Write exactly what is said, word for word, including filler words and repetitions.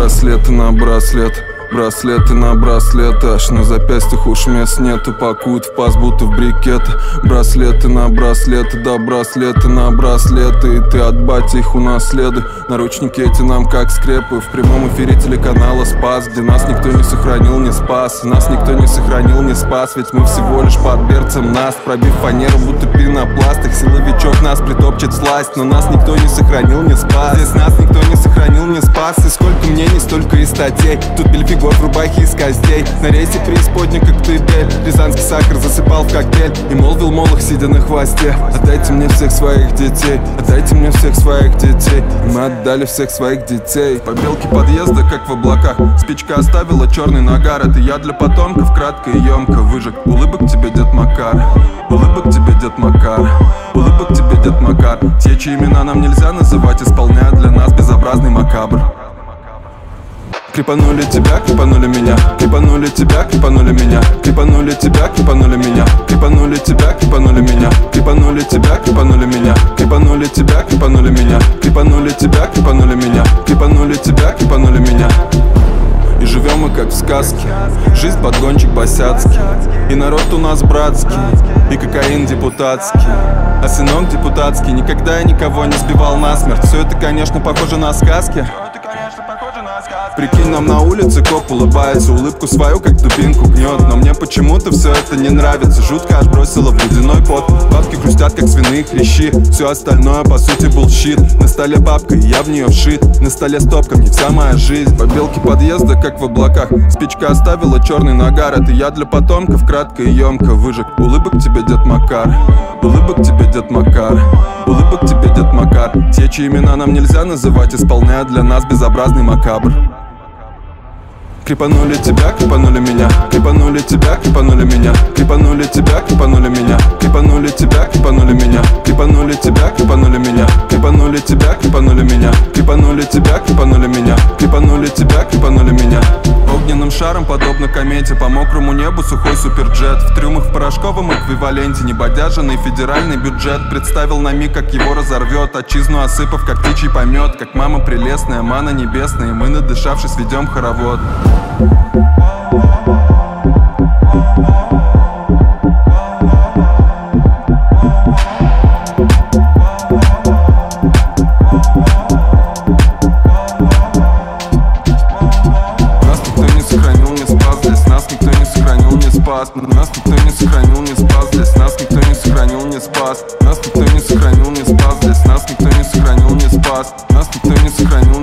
Браслеты на браслет, браслеты на браслет, аж на запястьях уж мест нету, пакуют в паз, будто в брикеты. Браслеты на браслеты, да браслеты на браслеты, и ты от бати их унаследуй. Наручники эти нам как скрепы, в прямом эфире телеканала Спас, где нас никто не сохранил, не спас, нас никто не сохранил, не спас, ведь мы всего лишь под берцем нас, пробив фанеру, будто пенопласт, их силовичок нас притопчет сласть, но нас никто не сохранил, не спас, здесь нас никто не сохранил, не спас, и сколько мнений, столько и статей, тут Бельфигор в рубахе из костей, на рейсе преисподня, как ты бель, рязанский сахар засыпал в коктейль и молвил молох, сидя на хвосте: отдайте мне всех своих детей, отдайте мне всех своих детей. И мы отдали всех своих детей. Побелки подъезда, как в облаках, спичка оставила черный нагар. Это я для потомков, кратко и емко выжег. Улыбок тебе, дед Макар, улыбок тебе, дед Макар, улыбок тебе, дед Макар. Те, чьи имена нам нельзя называть, исполняют для нас безобразный макабр. Крепанули тебя, крепанули меня, крепанули тебя, крепанули меня, крепанули тебя, крепанули меня, крепанули тебя, крепанули меня, крепанули тебя, крепанули меня, крепанули тебя, крепанули меня, крепанули тебя, крепанули меня, крепанули тебя, крепанули меня. И живем мы как в сказке, жизнь подгончик босяцкий, и народ у нас братский, и кокаин депутатский, а сынок депутатский никогда и никого не сбивал насмерть. Все это, конечно, похоже на сказки. Прикинь, нам на улице коп улыбается, улыбку свою как дубинку гнет. Но мне почему-то все это не нравится, жутко аж бросило в ледяной пот. Бабки хрустят как свиные хрящи, все остальное по сути булщит. На столе бабка, и я в нее вшит, на столе стопка, не вся моя жизнь. Побелки подъезда, как в облаках, спичка оставила черный нагар. Это я для потомков, кратко и емко выжег. Улыбок тебе, дед Макар, улыбок тебе, дед Макар, улыбок тебе, дед Макар. Те, чьи имена нам нельзя называть, исполняют для нас безобразный макабр. Крепанули тебя, крепанули меня, крепанули тебя, крепанули меня, крепанули тебя, крепанули меня, крепанули тебя, крепанули меня, крепанули тебя, крепанули меня, крепанули тебя, крепанули меня, крепанули тебя, крепанули меня, крепанули тебя, крепанули меня. Огненным шаром, подобно комете, по мокрому небу сухой суперджет. В трюмах в порошковом эквиваленте небодяженный федеральный бюджет представил на миг, как его разорвет, отчизну осыпав, как птичий помет. Как мама прелестная, мана небесная, мы, надышавшись, ведем хоровод. Нас никто не сохранил, не спас, здесь нас никто не сохранил, не спас. Нас никто не сохранил, не спас, здесь нас никто не сохранил, не спас. Нас никто не сохранил.